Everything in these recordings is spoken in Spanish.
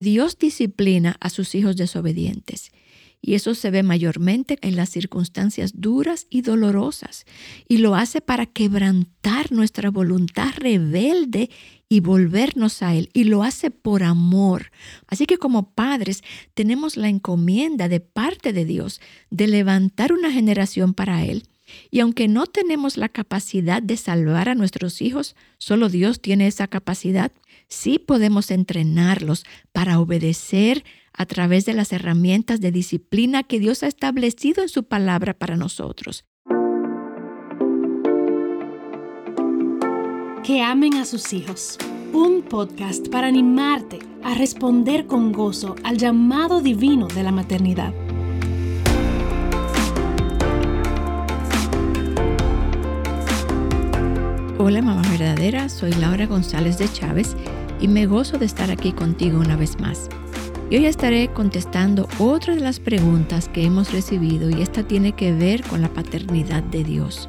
Dios disciplina a sus hijos desobedientes. Y eso se ve mayormente en las circunstancias duras y dolorosas. Y lo hace para quebrantar nuestra voluntad rebelde y volvernos a Él. Y lo hace por amor. Así que como padres tenemos la encomienda de parte de Dios de levantar una generación para Él. Y aunque no tenemos la capacidad de salvar a nuestros hijos, solo Dios tiene esa capacidad, sí podemos entrenarlos para obedecer a través de las herramientas de disciplina que Dios ha establecido en su palabra para nosotros. Que amen a sus hijos. Un podcast para animarte a responder con gozo al llamado divino de la maternidad. Hola mamá verdadera, soy Laura González de Chávez y me gozo de estar aquí contigo una vez más. Y hoy estaré contestando otra de las preguntas que hemos recibido y esta tiene que ver con la paternidad de Dios.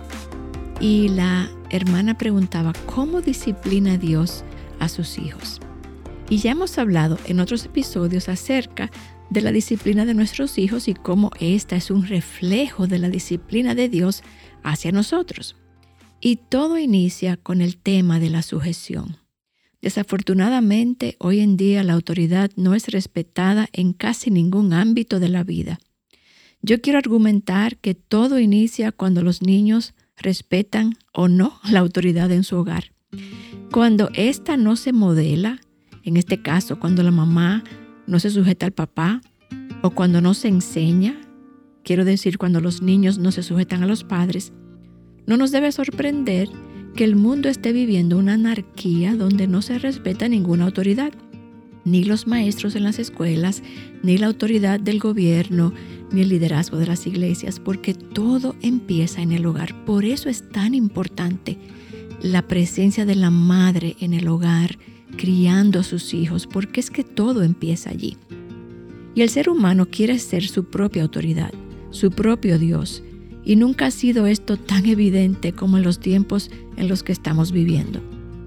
Y la hermana preguntaba, ¿cómo disciplina Dios a sus hijos? Y ya hemos hablado en otros episodios acerca de la disciplina de nuestros hijos y cómo esta es un reflejo de la disciplina de Dios hacia nosotros. Y todo inicia con el tema de la sujeción. Desafortunadamente, hoy en día la autoridad no es respetada en casi ningún ámbito de la vida. Yo quiero argumentar que todo inicia cuando los niños respetan o no la autoridad en su hogar. Cuando ésta no se modela, en este caso cuando la mamá no se sujeta al papá o cuando no se enseña, quiero decir cuando los niños no se sujetan a los padres, no nos debe sorprender que el mundo esté viviendo una anarquía donde no se respeta ninguna autoridad, ni los maestros en las escuelas, ni la autoridad del gobierno, ni el liderazgo de las iglesias, porque todo empieza en el hogar. Por eso es tan importante la presencia de la madre en el hogar, criando a sus hijos, porque es que todo empieza allí. Y el ser humano quiere ser su propia autoridad, su propio Dios, y nunca ha sido esto tan evidente como en los tiempos en los que estamos viviendo.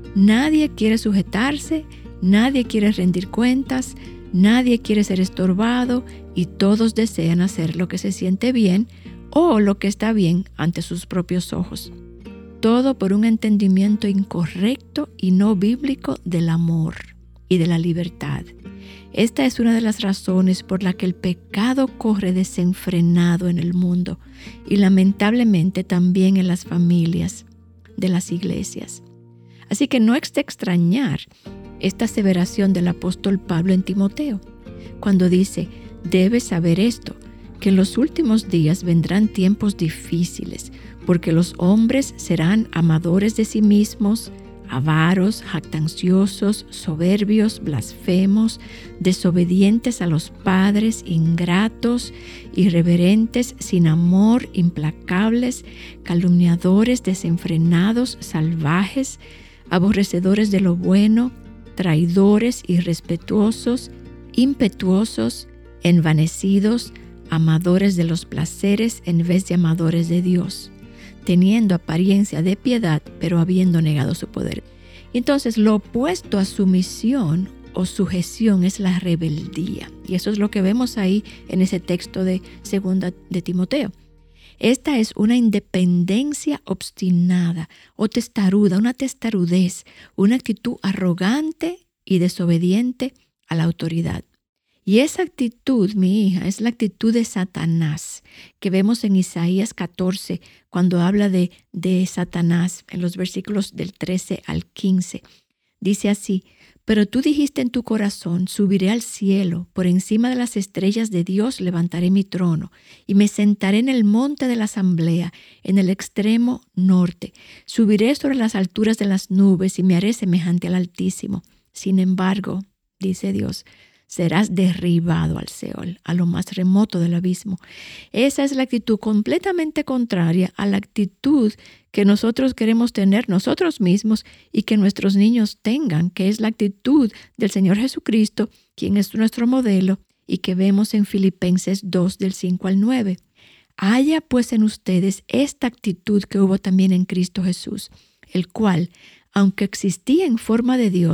Nadie quiere sujetarse, nadie quiere rendir cuentas, nadie quiere ser estorbado y todos desean hacer lo que se siente bien o lo que está bien ante sus propios ojos. Todo por un entendimiento incorrecto y no bíblico del amor y de la libertad. Esta es una de las razones por la que el pecado corre desenfrenado en el mundo y lamentablemente también en las familias de las iglesias. Así que no es de extrañar esta aseveración del apóstol Pablo en Timoteo, cuando dice, debes saber esto, que en los últimos días vendrán tiempos difíciles, porque los hombres serán amadores de sí mismos, avaros, jactanciosos, soberbios, blasfemos, desobedientes a los padres, ingratos, irreverentes, sin amor, implacables, calumniadores, desenfrenados, salvajes, aborrecedores de lo bueno, traidores, irrespetuosos, impetuosos, envanecidos, amadores de los placeres en vez de amadores de Dios, teniendo apariencia de piedad, pero habiendo negado su poder. Entonces, lo opuesto a sumisión o sujeción es la rebeldía. Y eso es lo que vemos ahí en ese texto de 2 de Timoteo. Esta es una independencia obstinada o testaruda, una testarudez, una actitud arrogante y desobediente a la autoridad. Y esa actitud, mi hija, es la actitud de Satanás que vemos en Isaías 14 cuando habla de Satanás en los versículos del 13 al 15. Dice así, pero tú dijiste en tu corazón, subiré al cielo, por encima de las estrellas de Dios levantaré mi trono y me sentaré en el monte de la asamblea, en el extremo norte. Subiré sobre las alturas de las nubes y me haré semejante al Altísimo. Sin embargo, dice Dios, serás derribado al Seol, a lo más remoto del abismo. Esa es la actitud completamente contraria a la actitud que nosotros queremos tener nosotros mismos y que nuestros niños tengan, que es la actitud del Señor Jesucristo, quien es nuestro modelo y que vemos en Filipenses 2 del 5 al 9. Haya pues en ustedes esta actitud que hubo también en Cristo Jesús, el cual, aunque existía en forma de Dios,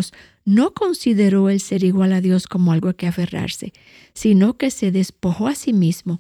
no consideró el ser igual a Dios como algo a que aferrarse, sino que se despojó a sí mismo,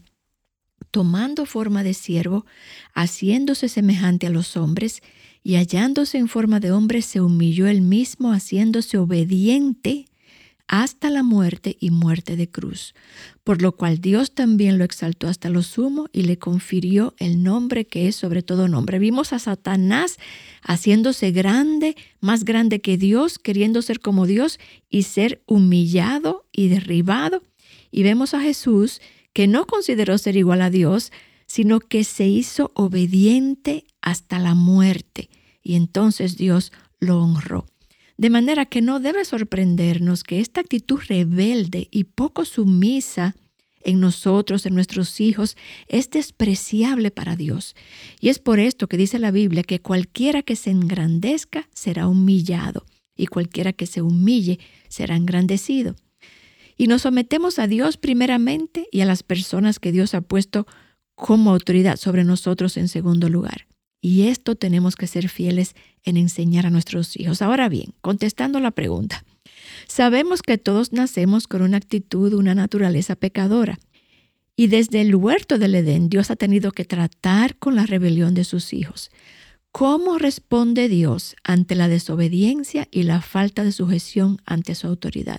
tomando forma de siervo, haciéndose semejante a los hombres, y hallándose en forma de hombre, se humilló él mismo, haciéndose obediente hasta la muerte y muerte de cruz. Por lo cual Dios también lo exaltó hasta lo sumo y le confirió el nombre que es sobre todo nombre. Vimos a Satanás haciéndose grande, más grande que Dios, queriendo ser como Dios y ser humillado y derribado. Y vemos a Jesús que no consideró ser igual a Dios, sino que se hizo obediente hasta la muerte. Y entonces Dios lo honró. De manera que no debe sorprendernos que esta actitud rebelde y poco sumisa en nosotros, en nuestros hijos, es despreciable para Dios. Y es por esto que dice la Biblia que cualquiera que se engrandezca será humillado y cualquiera que se humille será engrandecido. Y nos sometemos a Dios primeramente y a las personas que Dios ha puesto como autoridad sobre nosotros en segundo lugar. Y esto tenemos que ser fieles en enseñar a nuestros hijos. Ahora bien, contestando la pregunta, sabemos que todos nacemos con una actitud, una naturaleza pecadora. Y desde el huerto del Edén, Dios ha tenido que tratar con la rebelión de sus hijos. ¿Cómo responde Dios ante la desobediencia y la falta de sujeción ante su autoridad?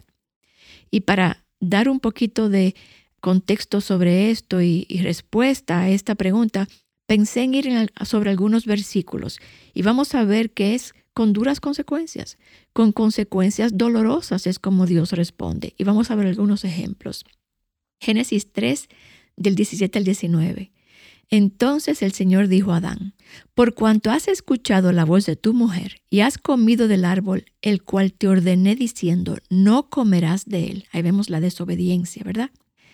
Y para dar un poquito de contexto sobre esto y respuesta a esta pregunta, pensé en ir sobre algunos versículos y vamos a ver que es con duras consecuencias, con consecuencias dolorosas es como Dios responde. Y vamos a ver algunos ejemplos. Génesis 3, del 17 al 19. Entonces el Señor dijo a Adán, por cuanto has escuchado la voz de tu mujer y has comido del árbol, el cual te ordené diciendo, no comerás de él. Ahí vemos la desobediencia, ¿verdad?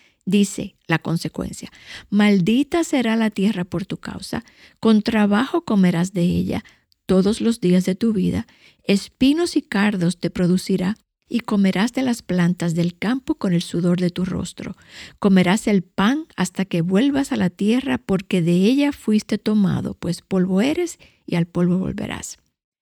Dice la consecuencia, maldita será la tierra por tu causa, con trabajo comerás de ella todos los días de tu vida, espinos y cardos te producirá, y comerás de las plantas del campo con el sudor de tu rostro. Comerás el pan hasta que vuelvas a la tierra, porque de ella fuiste tomado, pues polvo eres y al polvo volverás.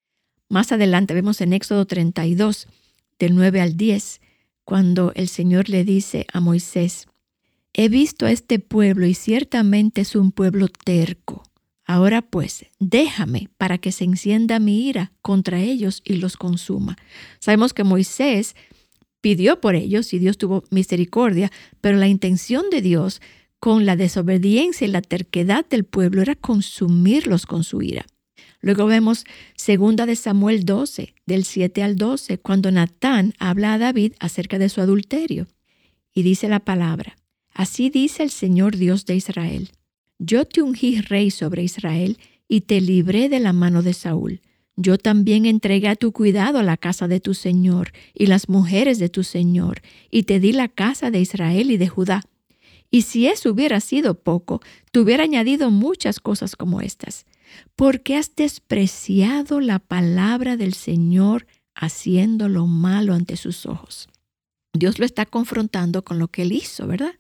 Más adelante vemos en Éxodo 32, del 9 al 10, cuando el Señor le dice a Moisés, he visto a este pueblo y ciertamente es un pueblo terco. Ahora pues, déjame para que se encienda mi ira contra ellos y los consuma. Sabemos que Moisés pidió por ellos y Dios tuvo misericordia, pero la intención de Dios con la desobediencia y la terquedad del pueblo era consumirlos con su ira. Luego vemos 2 de Samuel 12, del 7 al 12, cuando Natán habla a David acerca de su adulterio. Y dice la palabra, así dice el Señor Dios de Israel, yo te ungí rey sobre Israel y te libré de la mano de Saúl. Yo también entregué a tu cuidado la casa de tu Señor y las mujeres de tu Señor, y te di la casa de Israel y de Judá. Y si eso hubiera sido poco, te hubiera añadido muchas cosas como estas. Porque has despreciado la palabra del Señor, haciendo lo malo ante sus ojos. Dios lo está confrontando con lo que él hizo, ¿verdad?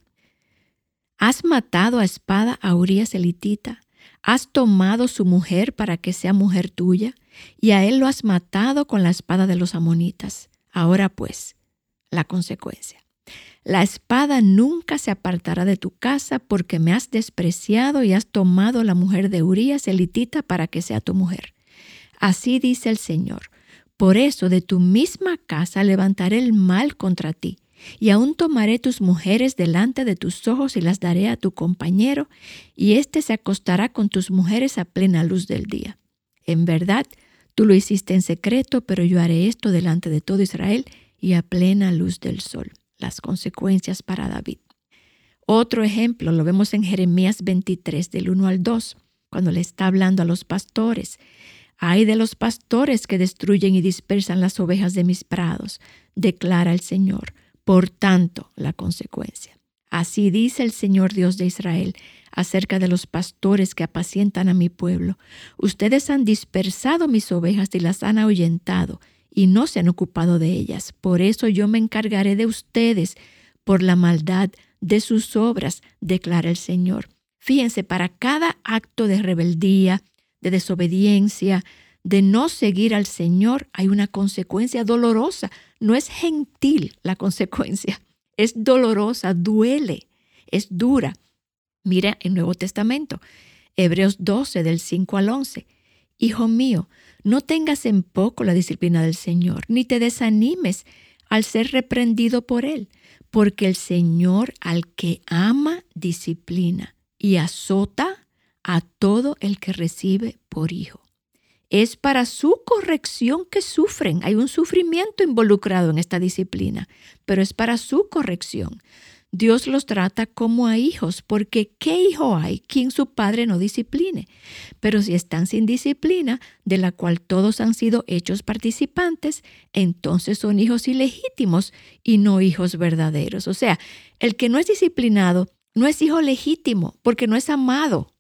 Has matado a espada a Urías elitita, has tomado su mujer para que sea mujer tuya, y a él lo has matado con la espada de los amonitas. Ahora pues, la consecuencia. La espada nunca se apartará de tu casa porque me has despreciado y has tomado la mujer de Urías elitita para que sea tu mujer. Así dice el Señor, por eso de tu misma casa levantaré el mal contra ti. Y aún tomaré tus mujeres delante de tus ojos y las daré a tu compañero, y éste se acostará con tus mujeres a plena luz del día. En verdad, tú lo hiciste en secreto, pero yo haré esto delante de todo Israel y a plena luz del sol. Las consecuencias para David. Otro ejemplo lo vemos en Jeremías 23, del 1 al 2, cuando le está hablando a los pastores. Ay de los pastores que destruyen y dispersan las ovejas de mis prados, declara el Señor. Por tanto, la consecuencia. Así dice el Señor Dios de Israel acerca de los pastores que apacientan a mi pueblo. Ustedes han dispersado mis ovejas y las han ahuyentado y no se han ocupado de ellas. Por eso yo me encargaré de ustedes por la maldad de sus obras, declara el Señor. Fíjense, para cada acto de rebeldía, de desobediencia, de no seguir al Señor, hay una consecuencia dolorosa. No es gentil la consecuencia, es dolorosa, duele, es dura. Mira el Nuevo Testamento, Hebreos 12, del 5 al 11. Hijo mío, no tengas en poco la disciplina del Señor, ni te desanimes al ser reprendido por Él, porque el Señor al que ama disciplina y azota a todo el que recibe por hijo. Es para su corrección que sufren. Hay un sufrimiento involucrado en esta disciplina, pero es para su corrección. Dios los trata como a hijos, porque ¿qué hijo hay quien su padre no discipline? Pero si están sin disciplina, de la cual todos han sido hechos participantes, entonces son hijos ilegítimos y no hijos verdaderos. O sea, el que no es disciplinado no es hijo legítimo, porque no es amado.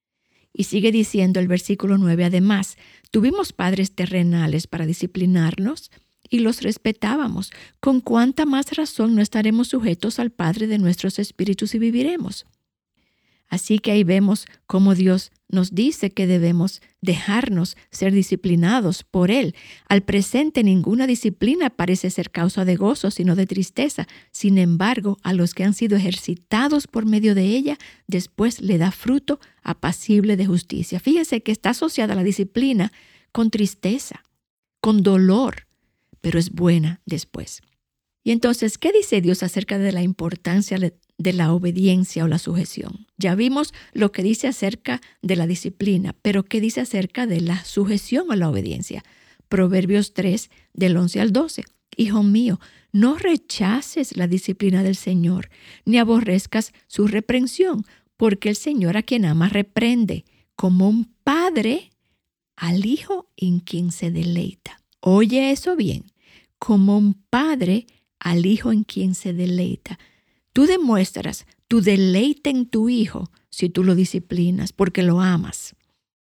Y sigue diciendo el versículo 9, además, tuvimos padres terrenales para disciplinarnos y los respetábamos. ¿Con cuánta más razón no estaremos sujetos al Padre de nuestros espíritus y viviremos? Así que ahí vemos cómo Dios nos dice que debemos dejarnos ser disciplinados por Él. Al presente ninguna disciplina parece ser causa de gozo, sino de tristeza. Sin embargo, a los que han sido ejercitados por medio de ella, después le da fruto apacible de justicia. Fíjense que está asociada la disciplina con tristeza, con dolor, pero es buena después. Y entonces, ¿qué dice Dios acerca de la importancia de la obediencia o la sujeción? Ya vimos lo que dice acerca de la disciplina, pero ¿qué dice acerca de la sujeción o la obediencia? Proverbios 3, del 11 al 12. Hijo mío, no rechaces la disciplina del Señor, ni aborrezcas su reprensión, porque el Señor a quien ama reprende, como un padre al hijo en quien se deleita. Oye eso bien, como un padre al hijo en quien se deleita. Tú demuestras tu deleite en tu hijo si tú lo disciplinas, porque lo amas.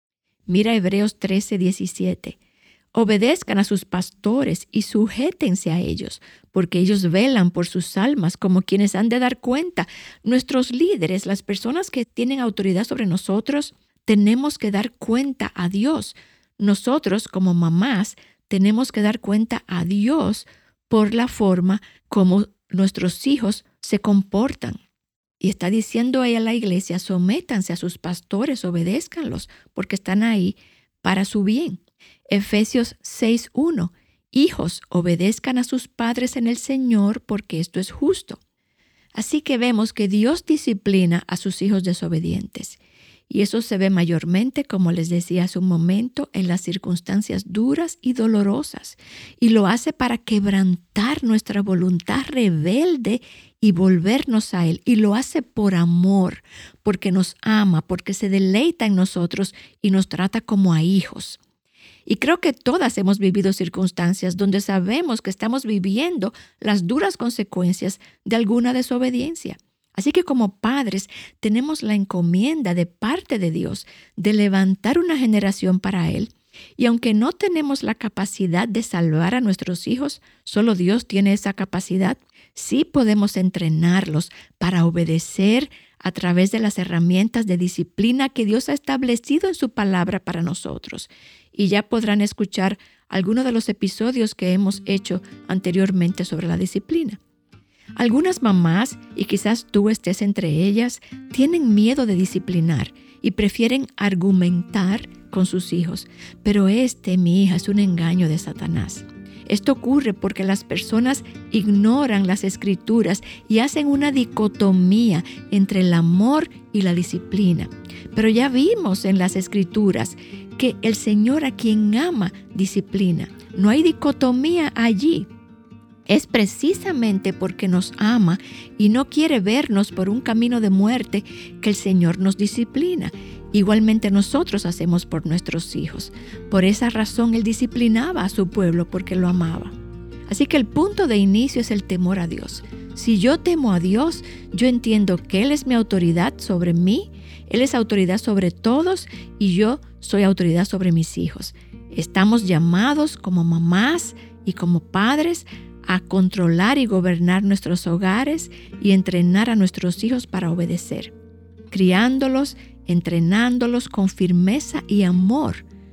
Mira Hebreos 13, 17. Obedezcan a sus pastores y sujétense a ellos, porque ellos velan por sus almas como quienes han de dar cuenta. Nuestros líderes, las personas que tienen autoridad sobre nosotros, tenemos que dar cuenta a Dios. Nosotros, como mamás, tenemos que dar cuenta a Dios por la forma como nuestros hijos se comportan. Y está diciendo ahí a la iglesia, sométanse a sus pastores, obedézcanlos, porque están ahí para su bien. Efesios 6:1. Hijos, obedezcan a sus padres en el Señor, porque esto es justo. Así que vemos que Dios disciplina a sus hijos desobedientes. Y eso se ve mayormente, como les decía hace un momento, en las circunstancias duras y dolorosas. Y lo hace para quebrantar nuestra voluntad rebelde y volvernos a Él. Y lo hace por amor, porque nos ama, porque se deleita en nosotros y nos trata como a hijos. Y creo que todas hemos vivido circunstancias donde sabemos que estamos viviendo las duras consecuencias de alguna desobediencia. Así que como padres tenemos la encomienda de parte de Dios de levantar una generación para Él. Y aunque no tenemos la capacidad de salvar a nuestros hijos, solo Dios tiene esa capacidad, sí podemos entrenarlos para obedecer a través de las herramientas de disciplina que Dios ha establecido en su palabra para nosotros. Y ya podrán escuchar algunos de los episodios que hemos hecho anteriormente sobre la disciplina. Algunas mamás, y quizás tú estés entre ellas, tienen miedo de disciplinar y prefieren argumentar con sus hijos. Pero mi hija, es un engaño de Satanás. Esto ocurre porque las personas ignoran las Escrituras y hacen una dicotomía entre el amor y la disciplina. Pero ya vimos en las Escrituras que el Señor a quien ama disciplina. No hay dicotomía allí. Es precisamente porque nos ama y no quiere vernos por un camino de muerte que el Señor nos disciplina. Igualmente nosotros hacemos por nuestros hijos. Por esa razón Él disciplinaba a su pueblo porque lo amaba. Así que el punto de inicio es el temor a Dios. Si yo temo a Dios, yo entiendo que Él es mi autoridad sobre mí, Él es autoridad sobre todos y yo soy autoridad sobre mis hijos. Estamos llamados como mamás y como padres a controlar y gobernar nuestros hogares y entrenar a nuestros hijos para obedecer, criándolos, entrenándolos con firmeza y amor,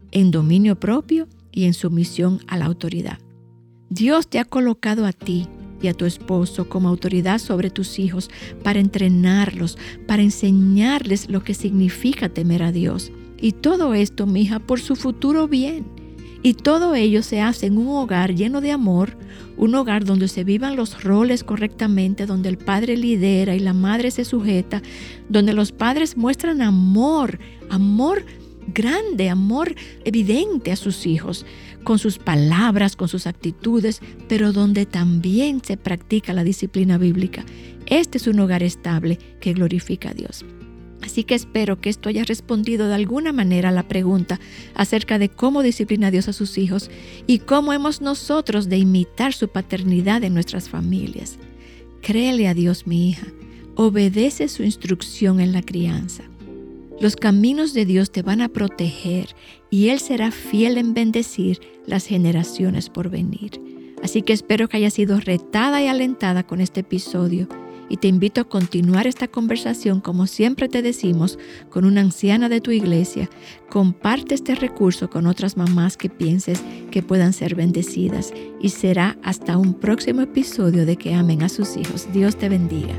en dominio propio y en sumisión a la autoridad. Dios te ha colocado a ti y a tu esposo como autoridad sobre tus hijos para entrenarlos, para enseñarles lo que significa temer a Dios. Y todo esto, mija, por su futuro bien. Y todo ello se hace en un hogar lleno de amor, un hogar donde se vivan los roles correctamente, donde el padre lidera y la madre se sujeta, donde los padres muestran amor grande, amor evidente a sus hijos, con sus palabras, con sus actitudes, pero donde también se practica la disciplina bíblica. Este es un hogar estable que glorifica a Dios. Así que espero que esto haya respondido de alguna manera a la pregunta acerca de cómo disciplina a Dios a sus hijos y cómo hemos nosotros de imitar su paternidad en nuestras familias. Créele a Dios, mi hija. Obedece su instrucción en la crianza. Los caminos de Dios te van a proteger y Él será fiel en bendecir las generaciones por venir. Así que espero que hayas sido retada y alentada con este episodio. Y te invito a continuar esta conversación, como siempre te decimos, con una anciana de tu iglesia. Comparte este recurso con otras mamás que pienses que puedan ser bendecidas. Y será hasta un próximo episodio de Que Amen a Sus Hijos. Dios te bendiga.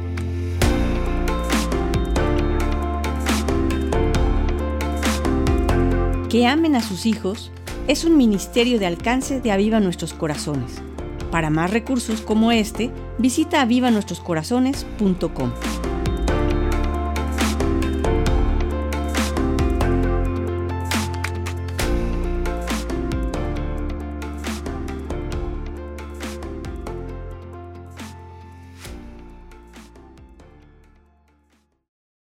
Que Amen a Sus Hijos es un ministerio de alcance de Aviva Nuestros Corazones. Para más recursos como este, visita avivanuestroscorazones.com.